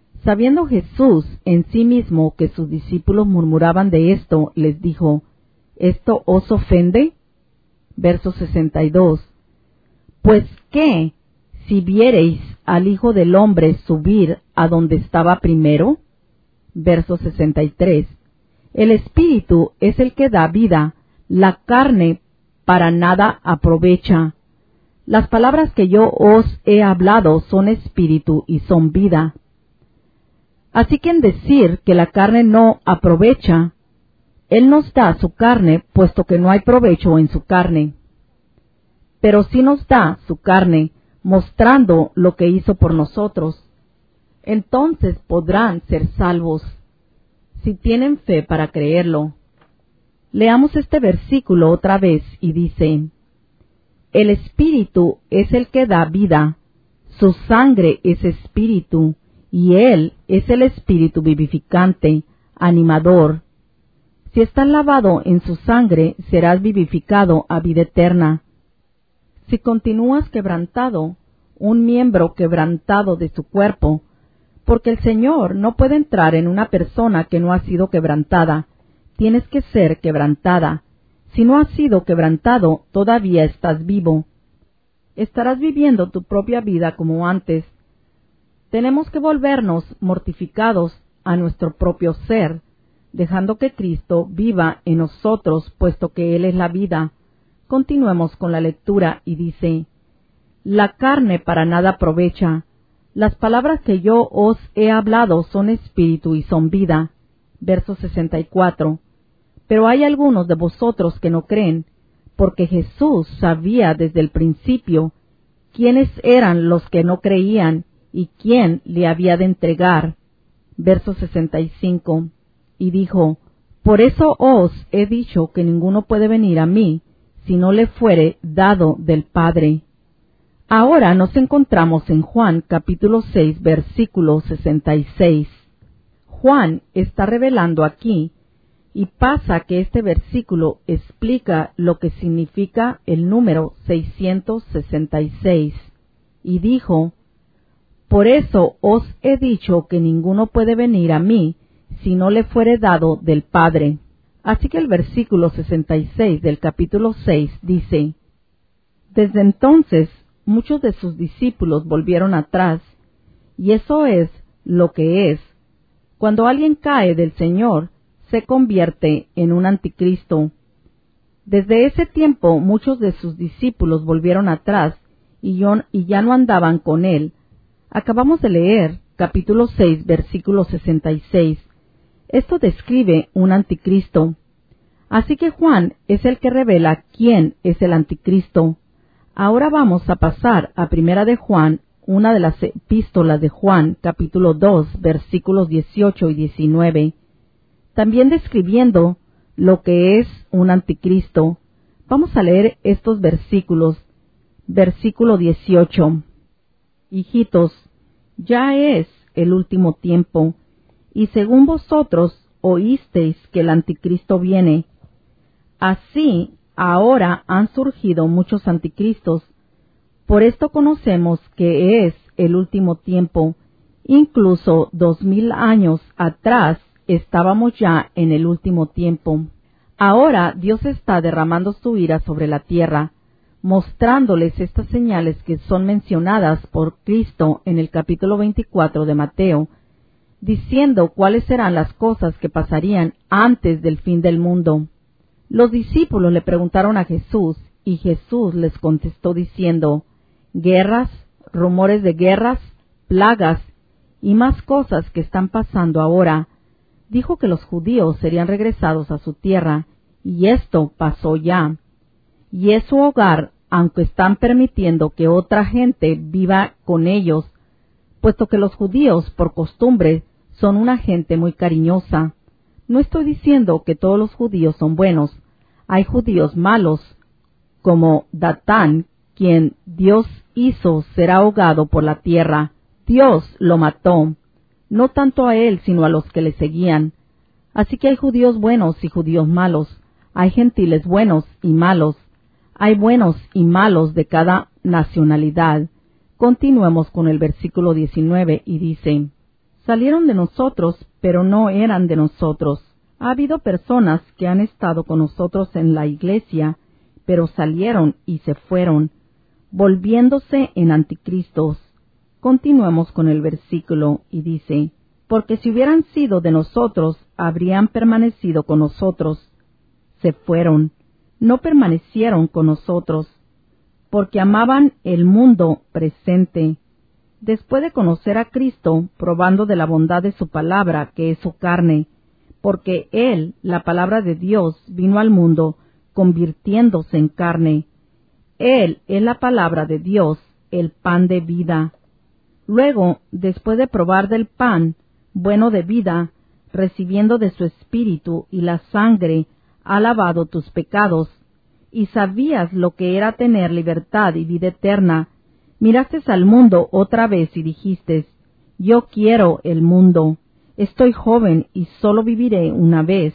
Sabiendo Jesús en sí mismo que sus discípulos murmuraban de esto, les dijo, ¿Esto os ofende? Verso sesenta y dos. Pues qué, si viereis al Hijo del Hombre subir a donde estaba primero. Verso sesenta y tres. El Espíritu es el que da vida, la carne para nada aprovecha. Las palabras que yo os he hablado son espíritu y son vida. Así que en decir que la carne no aprovecha, Él nos da su carne, puesto que no hay provecho en su carne. Pero sí nos da su carne, mostrando lo que hizo por nosotros. Entonces podrán ser salvos, si tienen fe para creerlo. Leamos este versículo otra vez y dice: El Espíritu es el que da vida, su sangre es espíritu, y Él es el Espíritu vivificante, animador. Si estás lavado en su sangre, serás vivificado a vida eterna. Si continúas quebrantado, un miembro quebrantado de su cuerpo, porque el Señor no puede entrar en una persona que no ha sido quebrantada, tienes que ser quebrantada. Si no has sido quebrantado, todavía estás vivo. Estarás viviendo tu propia vida como antes. Tenemos que volvernos mortificados a nuestro propio ser, dejando que Cristo viva en nosotros, puesto que Él es la vida. Continuemos con la lectura y dice: La carne para nada aprovecha. Las palabras que yo os he hablado son espíritu y son vida. Verso sesenta y cuatro. Pero hay algunos de vosotros que no creen, porque Jesús sabía desde el principio quiénes eran los que no creían y quién le había de entregar. Verso sesenta y cinco. Y dijo: Por eso os he dicho que ninguno puede venir a mí, si no le fuere dado del Padre. Ahora nos encontramos en Juan capítulo seis, versículo sesenta y seis. Juan está revelando aquí, y pasa que este versículo explica lo que significa el número seiscientos sesenta y seis. Y dijo: Por eso os he dicho que ninguno puede venir a mí, si no le fuere dado del Padre. Así que el versículo sesenta y seis del capítulo seis dice: Desde entonces muchos de sus discípulos volvieron atrás, y eso es lo que es. Cuando alguien cae del Señor, se convierte en un anticristo. Desde ese tiempo muchos de sus discípulos volvieron atrás y, yo, y ya no andaban con él. Acabamos de leer capítulo seis, versículo sesenta y seis. Esto describe un anticristo. Así que Juan es el que revela quién es el anticristo. Ahora vamos a pasar a Primera de Juan, una de las epístolas de Juan, capítulo dos, versículos dieciocho y diecinueve. También describiendo lo que es un anticristo. Vamos a leer estos versículos. Versículo dieciocho. Hijitos, ya es el último tiempo, y según vosotros oísteis que el anticristo viene, así ahora han surgido muchos anticristos. Por esto conocemos que es el último tiempo. Incluso dos mil años atrás estábamos ya en el último tiempo. Ahora Dios está derramando su ira sobre la tierra, mostrándoles estas señales que son mencionadas por Cristo en el capítulo veinticuatro de Mateo, diciendo cuáles serán las cosas que pasarían antes del fin del mundo. Los discípulos le preguntaron a Jesús, y Jesús les contestó diciendo: guerras, rumores de guerras, plagas y más cosas que están pasando ahora. Dijo que los judíos serían regresados a su tierra, y esto pasó ya. Y es su hogar, aunque están permitiendo que otra gente viva con ellos, puesto que los judíos, por costumbre, son una gente muy cariñosa. No estoy diciendo que todos los judíos son buenos. Hay judíos malos, como Datán, quien Dios hizo ser ahogado por la tierra. Dios lo mató, no tanto a él, sino a los que le seguían. Así que hay judíos buenos y judíos malos. Hay gentiles buenos y malos. Hay buenos y malos de cada nacionalidad. Continuemos con el versículo diecinueve y dice: salieron de nosotros, pero no eran de nosotros. Ha habido personas que han estado con nosotros en la iglesia, pero salieron y se fueron, volviéndose en anticristos. Continuemos con el versículo y dice, porque si hubieran sido de nosotros, habrían permanecido con nosotros. Se fueron, no permanecieron con nosotros, porque amaban el mundo presente. Después de conocer a Cristo, probando de la bondad de su palabra, que es su carne, porque Él, la palabra de Dios, vino al mundo, convirtiéndose en carne. Él es la palabra de Dios, el pan de vida. Luego, después de probar del pan, bueno de vida, recibiendo de su espíritu y la sangre, ha lavado tus pecados, y sabías lo que era tener libertad y vida eterna, miraste al mundo otra vez y dijiste, yo quiero el mundo, estoy joven y solo viviré una vez.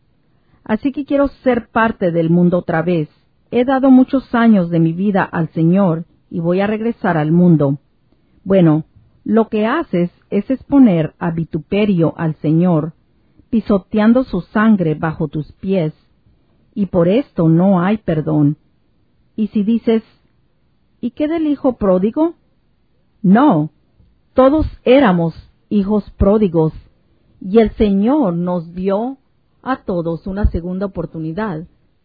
Así que quiero ser parte del mundo otra vez. He dado muchos años de mi vida al Señor y voy a regresar al mundo. Bueno, lo que haces es exponer a vituperio al Señor, pisoteando su sangre bajo tus pies, y por esto no hay perdón. Y si dices, ¿y qué del hijo pródigo? No, todos éramos hijos pródigos, y el Señor nos dio a todos una segunda oportunidad.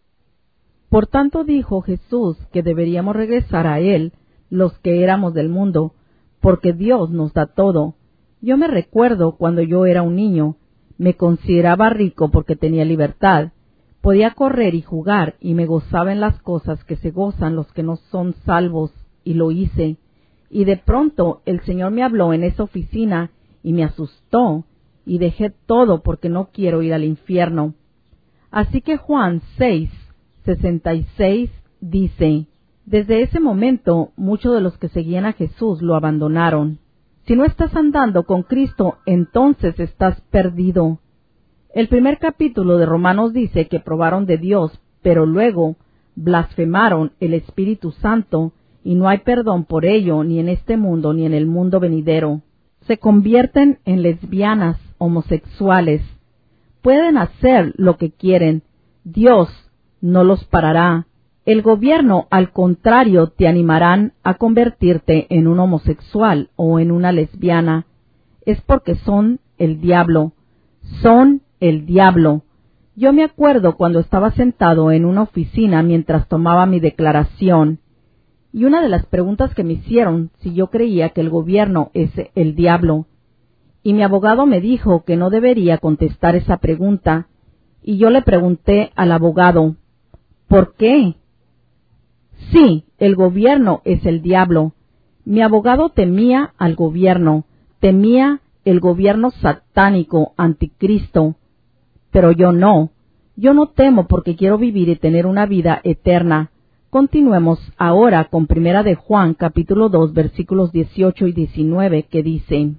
Por tanto dijo Jesús que deberíamos regresar a Él, los que éramos del mundo, porque Dios nos da todo. Yo me recuerdo cuando yo era un niño, me consideraba rico porque tenía libertad, podía correr y jugar y me gozaba en las cosas que se gozan los que no son salvos, y lo hice. Y de pronto el Señor me habló en esa oficina y me asustó, y dejé todo porque no quiero ir al infierno. Así que Juan seis, sesenta y seis dice, desde ese momento muchos de los que seguían a Jesús lo abandonaron. Si no estás andando con Cristo, entonces estás perdido. El primer capítulo de Romanos dice que probaron de Dios, pero luego blasfemaron el Espíritu Santo, y no hay perdón por ello ni en este mundo ni en el mundo venidero. Se convierten en lesbianas, homosexuales. Pueden hacer lo que quieren. Dios no los parará. El gobierno, al contrario, te animarán a convertirte en un homosexual o en una lesbiana. Es porque son el diablo. Son el diablo. Yo me acuerdo cuando estaba sentado en una oficina mientras tomaba mi declaración, y una de las preguntas que me hicieron si yo creía que el gobierno es el diablo, y mi abogado me dijo que no debería contestar esa pregunta, y yo le pregunté al abogado, ¿por qué? Sí, el gobierno es el diablo. Mi abogado temía al gobierno, temía el gobierno satánico, anticristo, pero yo no. Yo no temo porque quiero vivir y tener una vida eterna. Continuemos ahora con Primera de Juan, capítulo dos, versículos dieciocho y diecinueve, que dice,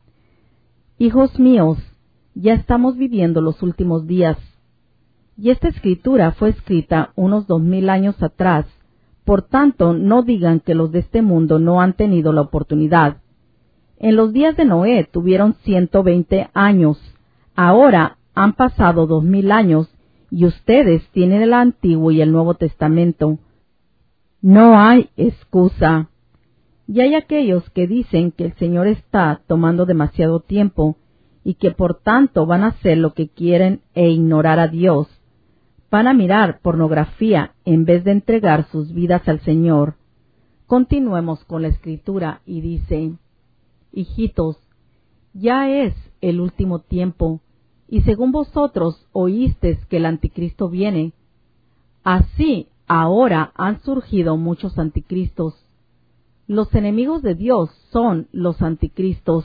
hijos míos, ya estamos viviendo los últimos días. Y esta escritura fue escrita unos dos mil años atrás. Por tanto, no digan que los de este mundo no han tenido la oportunidad. En los días de Noé tuvieron ciento veinte años. Ahora han pasado dos mil años y ustedes tienen el Antiguo y el Nuevo Testamento. No hay excusa. Y hay aquellos que dicen que el Señor está tomando demasiado tiempo y que por tanto van a hacer lo que quieren e ignorar a Dios. Van a mirar pornografía en vez de entregar sus vidas al Señor. Continuemos con la escritura y dice, hijitos, ya es el último tiempo, y según vosotros oísteis que el anticristo viene, así ahora han surgido muchos anticristos. Los enemigos de Dios son los anticristos.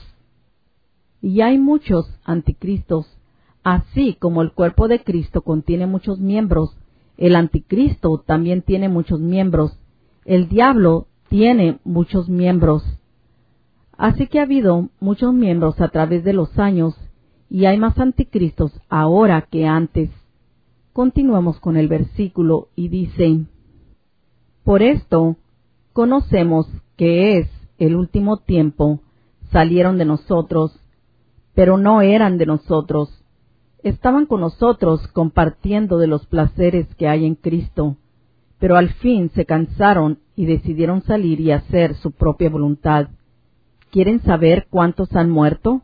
Y hay muchos anticristos. Así como el cuerpo de Cristo contiene muchos miembros, el anticristo también tiene muchos miembros. El diablo tiene muchos miembros. Así que ha habido muchos miembros a través de los años, y hay más anticristos ahora que antes. Continuamos con el versículo y dice, por esto conocemos que es el último tiempo, salieron de nosotros, pero no eran de nosotros. Estaban con nosotros compartiendo de los placeres que hay en Cristo, pero al fin se cansaron y decidieron salir y hacer su propia voluntad. ¿Quieren saber cuántos han muerto?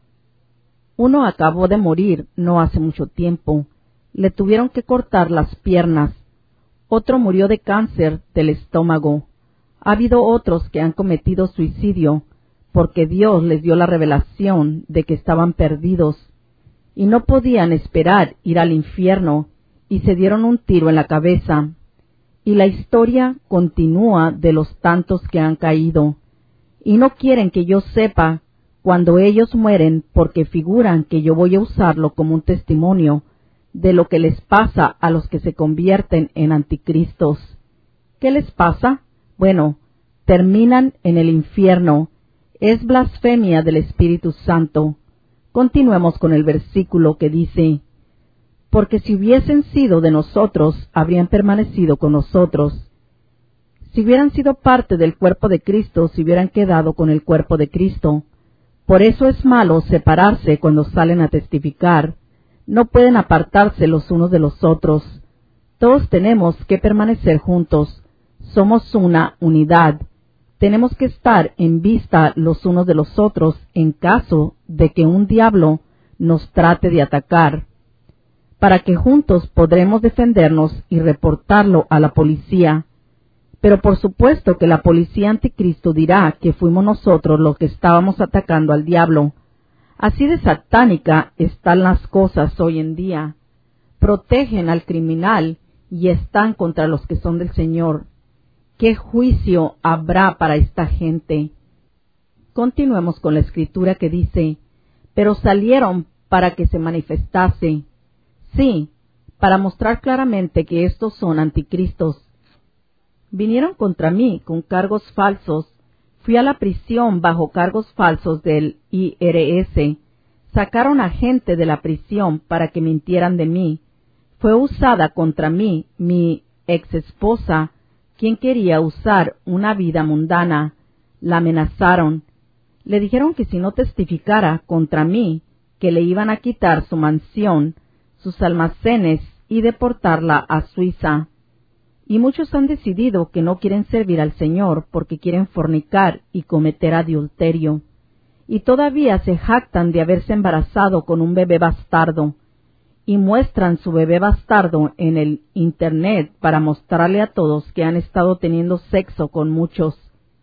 Uno acabó de morir no hace mucho tiempo. Le tuvieron que cortar las piernas. Otro murió de cáncer del estómago. Ha habido otros que han cometido suicidio porque Dios les dio la revelación de que estaban perdidos y no podían esperar ir al infierno y se dieron un tiro en la cabeza. Y la historia continúa de los tantos que han caído. Y no quieren que yo sepa cuando ellos mueren porque figuran que yo voy a usarlo como un testimonio de lo que les pasa a los que se convierten en anticristos. ¿Qué les pasa? Bueno, terminan en el infierno. Es blasfemia del Espíritu Santo. Continuemos con el versículo que dice: porque si hubiesen sido de nosotros, habrían permanecido con nosotros. Si hubieran sido parte del cuerpo de Cristo, se hubieran quedado con el cuerpo de Cristo. Por eso es malo separarse cuando salen a testificar. No pueden apartarse los unos de los otros. Todos tenemos que permanecer juntos. Somos una unidad. Tenemos que estar en vista los unos de los otros en caso de que un diablo nos trate de atacar, para que juntos podremos defendernos y reportarlo a la policía. Pero por supuesto que la policía anticristo dirá que fuimos nosotros los que estábamos atacando al diablo. Así de satánica están las cosas hoy en día. Protegen al criminal y están contra los que son del Señor. ¿Qué juicio habrá para esta gente? Continuemos con la escritura que dice: pero salieron para que se manifestase. Sí, para mostrar claramente que estos son anticristos. Vinieron contra mí con cargos falsos. Fui a la prisión bajo cargos falsos del I R S. Sacaron a gente de la prisión para que mintieran de mí. Fue usada contra mí mi ex esposa, quien quería usar una vida mundana. La amenazaron. Le dijeron que si no testificara contra mí, que le iban a quitar su mansión, sus almacenes y deportarla a Suiza. Y muchos han decidido que no quieren servir al Señor porque quieren fornicar y cometer adulterio. Y todavía se jactan de haberse embarazado con un bebé bastardo. Y muestran su bebé bastardo en el Internet para mostrarle a todos que han estado teniendo sexo con muchos.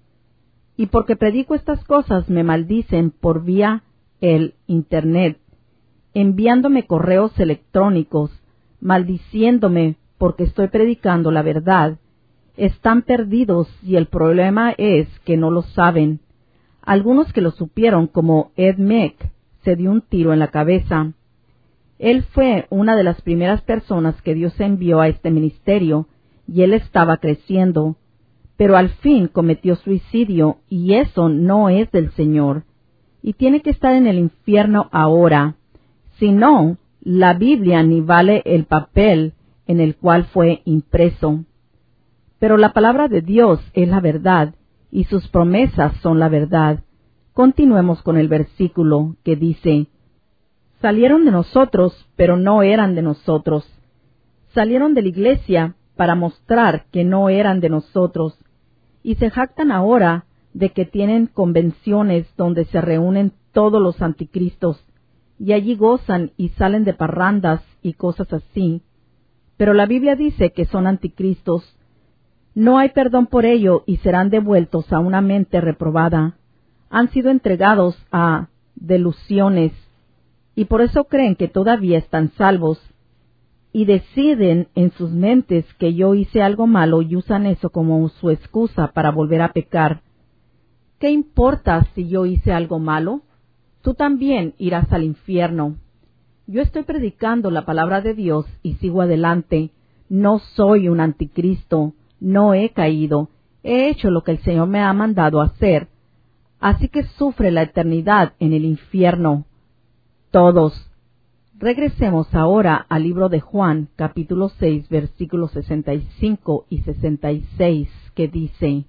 Y porque predico estas cosas me maldicen por vía el Internet, enviándome correos electrónicos, maldiciéndome porque estoy predicando la verdad. Están perdidos y el problema es que no lo saben. Algunos que lo supieron, como Ed Meck, se dio un tiro en la cabeza. Él fue una de las primeras personas que Dios envió a este ministerio y él estaba creciendo, pero al fin cometió suicidio y eso no es del Señor y tiene que estar en el infierno ahora. Si no, la Biblia ni vale el papel en el cual fue impreso. Pero la palabra de Dios es la verdad y sus promesas son la verdad. Continuemos con el versículo que dice: salieron de nosotros, pero no eran de nosotros. Salieron de la iglesia para mostrar que no eran de nosotros, y se jactan ahora de que tienen convenciones donde se reúnen todos los anticristos, y allí gozan y salen de parrandas y cosas así. Pero la Biblia dice que son anticristos. No hay perdón por ello y serán devueltos a una mente reprobada. Han sido entregados a delusiones, y por eso creen que todavía están salvos, y deciden en sus mentes que yo hice algo malo y usan eso como su excusa para volver a pecar. ¿Qué importa si yo hice algo malo? Tú también irás al infierno. Yo estoy predicando la palabra de Dios y sigo adelante. No soy un anticristo, no he caído, he hecho lo que el Señor me ha mandado hacer. Así que sufre la eternidad en el infierno. Todos. Regresemos ahora al libro de Juan, capítulo seis, versículos sesenta y cinco y sesenta y seis, que dice: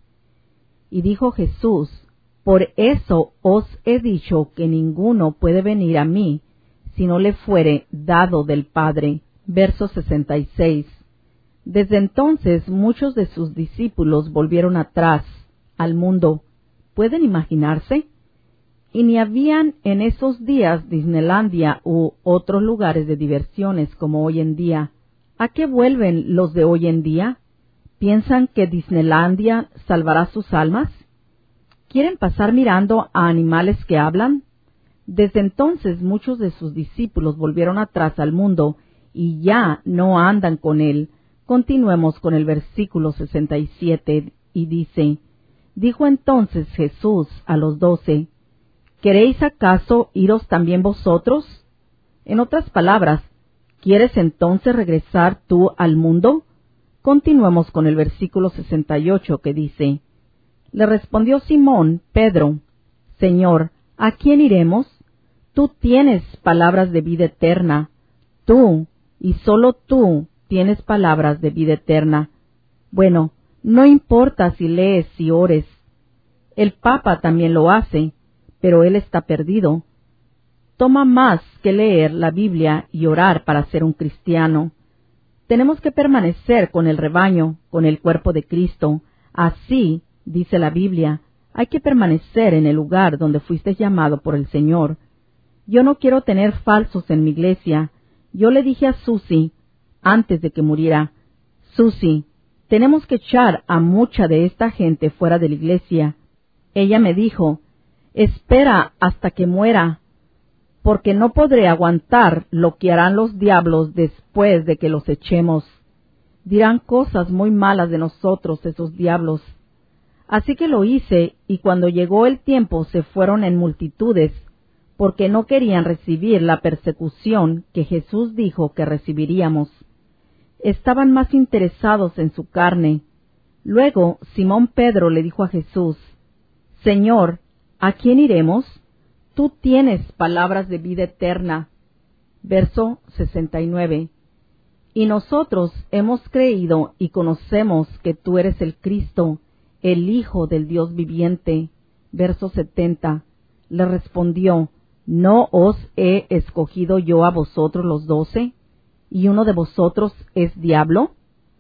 y dijo Jesús: por eso os he dicho que ninguno puede venir a mí, si no le fuere dado del Padre. Verso sesenta y seis. Desde entonces muchos de sus discípulos volvieron atrás al mundo. ¿Pueden imaginarse? Y ni habían en esos días Disneylandia u otros lugares de diversiones como hoy en día. ¿A qué vuelven los de hoy en día? ¿Piensan que Disneylandia salvará sus almas? ¿Quieren pasar mirando a animales que hablan? Desde entonces muchos de sus discípulos volvieron atrás al mundo y ya no andan con él. Continuemos con el versículo sesenta y siete y dice: Dijo entonces Jesús a los doce: ¿Queréis acaso iros también vosotros? En otras palabras, ¿quieres entonces regresar tú al mundo? Continuemos con el versículo sesenta y ocho que dice: Le respondió Simón Pedro: Señor, ¿a quién iremos? Tú tienes palabras de vida eterna. Tú, y solo tú, tienes palabras de vida eterna. Bueno, no importa si lees y ores. El Papa también lo hace, pero él está perdido. Toma más que leer la Biblia y orar para ser un cristiano. Tenemos que permanecer con el rebaño, con el cuerpo de Cristo. Así, dice la Biblia, hay que permanecer en el lugar donde fuiste llamado por el Señor. Yo no quiero tener falsos en mi iglesia. Yo le dije a Susie, antes de que muriera: Susie, tenemos que echar a mucha de esta gente fuera de la iglesia. Ella me dijo: Espera hasta que muera, porque no podré aguantar lo que harán los diablos después de que los echemos. Dirán cosas muy malas de nosotros esos diablos. Así que lo hice, y cuando llegó el tiempo se fueron en multitudes, porque no querían recibir la persecución que Jesús dijo que recibiríamos. Estaban más interesados en su carne. Luego Simón Pedro le dijo a Jesús: Señor, ¿a quién iremos? Tú tienes palabras de vida eterna. Verso sesenta y nueve. Y nosotros hemos creído y conocemos que tú eres el Cristo, el Hijo del Dios viviente. Verso setenta. Le respondió: ¿No os he escogido yo a vosotros los doce? ¿Y uno de vosotros es diablo?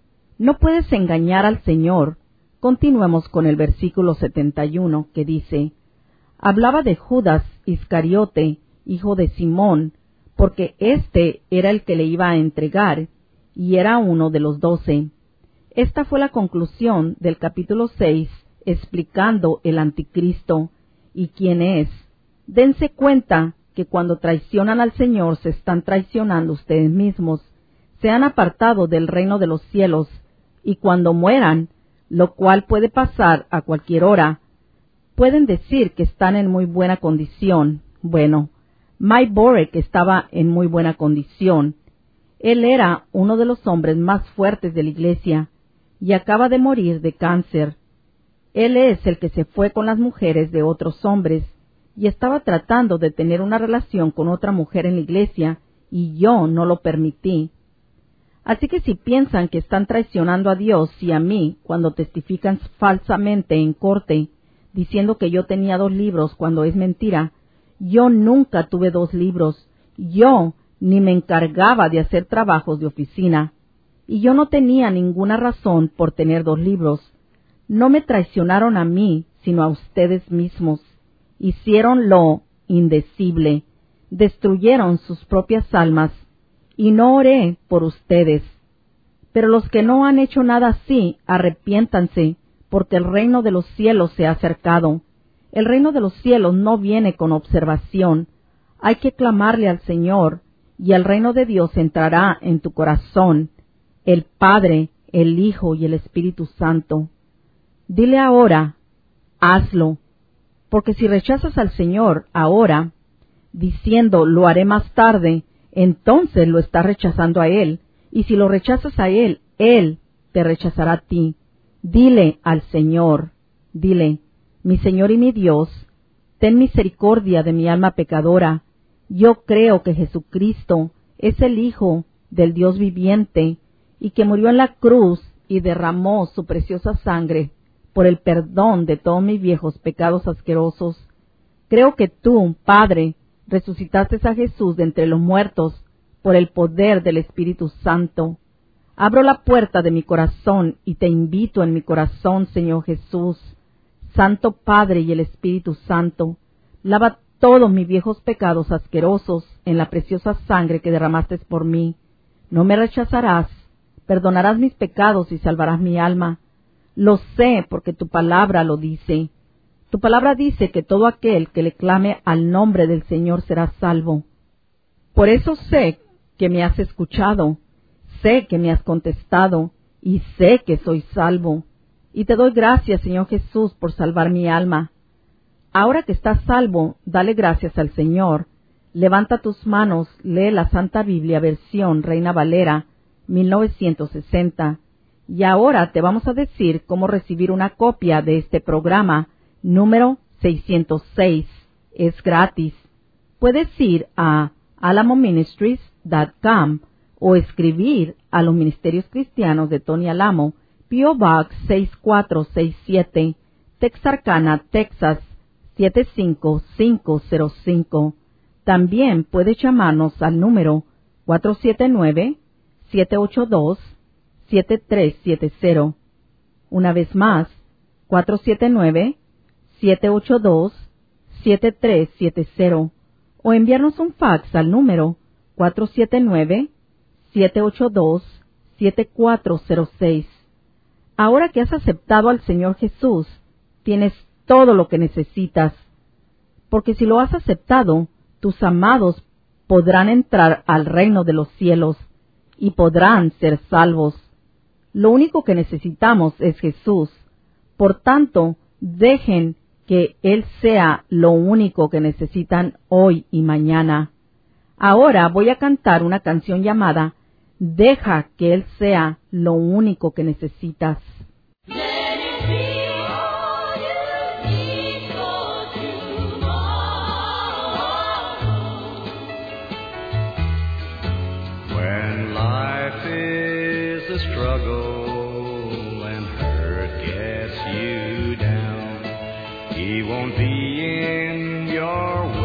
No puedes engañar al Señor. Continuemos con el versículo setenta y uno, que dice: Hablaba de Judas Iscariote, hijo de Simón, porque éste era el que le iba a entregar, y era uno de los doce. Esta fue la conclusión del capítulo seis, explicando el anticristo y quién es. Dense cuenta que cuando traicionan al Señor se están traicionando ustedes mismos. Se han apartado del reino de los cielos, y cuando mueran, lo cual puede pasar a cualquier hora, pueden decir que están en muy buena condición. Bueno, Mike Borek estaba en muy buena condición. Él era uno de los hombres más fuertes de la iglesia, y acaba de morir de cáncer. Él es el que se fue con las mujeres de otros hombres, y estaba tratando de tener una relación con otra mujer en la iglesia, y yo no lo permití. Así que si piensan que están traicionando a Dios y a mí cuando testifican falsamente en corte, diciendo que yo tenía dos libros cuando es mentira, yo nunca tuve dos libros. Yo ni me encargaba de hacer trabajos de oficina, y yo no tenía ninguna razón por tener dos libros. No me traicionaron a mí, sino a ustedes mismos. Hicieron lo indecible, destruyeron sus propias almas, y no oré por ustedes. Pero los que no han hecho nada así, arrepiéntanse, porque el reino de los cielos se ha acercado. El reino de los cielos no viene con observación. Hay que clamarle al Señor, y el reino de Dios entrará en tu corazón, el Padre, el Hijo y el Espíritu Santo. Dile ahora: hazlo. Porque si rechazas al Señor ahora, diciendo lo haré más tarde, entonces lo estás rechazando a Él, y si lo rechazas a Él, Él te rechazará a ti. Dile al Señor, dile: mi Señor y mi Dios, ten misericordia de mi alma pecadora. Yo creo que Jesucristo es el Hijo del Dios viviente, y que murió en la cruz y derramó su preciosa sangre por el perdón de todos mis viejos pecados asquerosos. Creo que tú, Padre, resucitaste a Jesús de entre los muertos por el poder del Espíritu Santo. Abro la puerta de mi corazón y te invito en mi corazón, Señor Jesús. Santo Padre y el Espíritu Santo, lava todos mis viejos pecados asquerosos en la preciosa sangre que derramaste por mí. No me rechazarás, perdonarás mis pecados y salvarás mi alma. Lo sé porque tu palabra lo dice. Tu palabra dice que todo aquel que le clame al nombre del Señor será salvo. Por eso sé que me has escuchado, sé que me has contestado y sé que soy salvo. Y te doy gracias, Señor Jesús, por salvar mi alma. Ahora que estás salvo, dale gracias al Señor. Levanta tus manos, lee la Santa Biblia versión Reina Valera mil novecientos sesenta. Y ahora te vamos a decir cómo recibir una copia de este programa número seiscientos seis. Es gratis. Puedes ir a alamo ministries punto com o escribir a los Ministerios Cristianos de Tony Alamo, P O Box seis cuatro seis siete, Texarkana, Texas siete cinco cinco cero cinco. También puedes llamarnos al número cuatro siete nueve, siete ocho dos, siete tres siete cero. Una vez más, cuatro siete nueve, siete ocho dos, siete tres siete cero. O enviarnos un fax al número cuatro siete nueve, siete ocho dos, siete cuatro cero seis. Ahora que has aceptado al Señor Jesús, tienes todo lo que necesitas. Porque si lo has aceptado, tus amados podrán entrar al reino de los cielos y podrán ser salvos. Lo único que necesitamos es Jesús. Por tanto, dejen que Él sea lo único que necesitan hoy y mañana. Ahora voy a cantar una canción llamada Deja que Él sea lo único que necesitas. When life is a struggle and hurt gets you down, He won't be in your